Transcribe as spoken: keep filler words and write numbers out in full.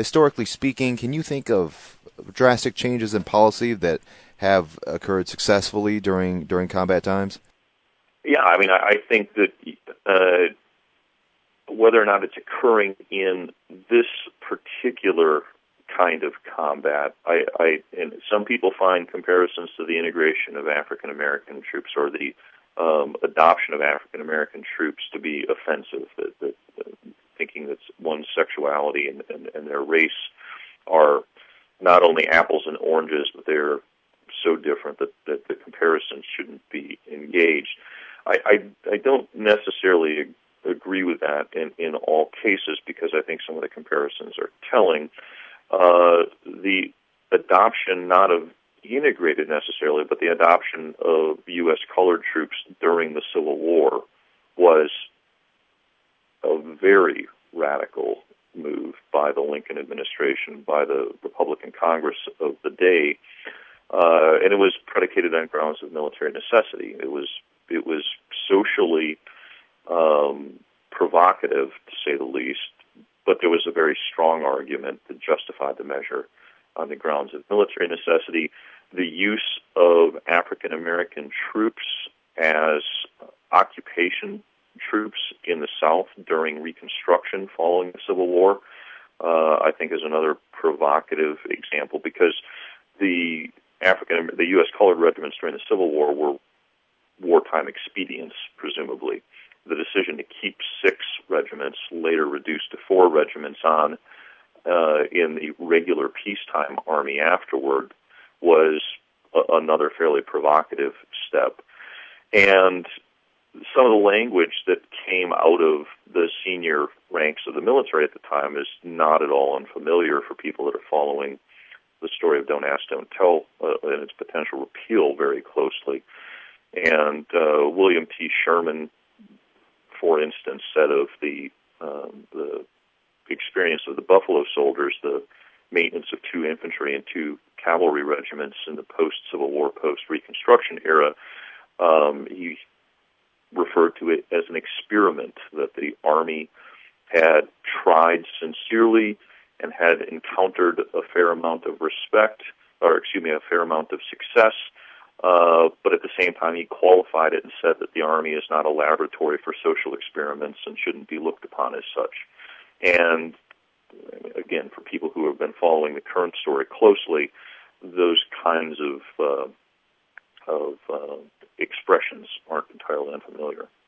historically speaking, can you think of drastic changes in policy that have occurred successfully during during combat times? Yeah, I mean, I, I think that uh, whether or not it's occurring in this particular kind of combat, I, I and some people find comparisons to the integration of African American troops or the um, adoption of African American troops to be offensive. That, that uh, thinking that one's sexuality and, and, and their race are not only apples and oranges, but they're so different that, that the comparisons shouldn't be engaged. I, I, I don't necessarily agree with that in, in all cases because I think some of the comparisons are telling. Uh, the adoption, not of integrated necessarily, but the adoption of U S colored troops during the Civil War was a very radical move by the Lincoln administration, by the Republican Congress of the day, uh, and it was predicated on grounds of military necessity. It was it was socially um, provocative, to say the least, but there was a very strong argument that justified the measure on the grounds of military necessity. The use of African American troops as occupation troops in the South during Reconstruction following the Civil War, uh, I think is another provocative example because the African, the U S colored regiments during the Civil War were wartime expedients, presumably. The decision to keep six regiments, later reduced to four regiments on uh, in the regular peacetime army afterward, was a- another fairly provocative step. And some of the language that came out of the senior ranks of the military at the time is not at all unfamiliar for people that are following the story of Don't Ask, Don't Tell uh, and its potential repeal very closely. And uh, William T. Sherman, for instance, said of the um, the experience of the Buffalo Soldiers, the maintenance of two infantry and two cavalry regiments in the post-Civil War, post-Reconstruction era, um, he referred to it as an experiment that the Army had tried sincerely and had encountered a fair amount of respect, or excuse me, a fair amount of success. Uh, but at the same time, he qualified it and said that the Army is not a laboratory for social experiments and shouldn't be looked upon as such. And again, for people who have been following the current story closely, those kinds of uh, of uh, expressions aren't entirely unfamiliar.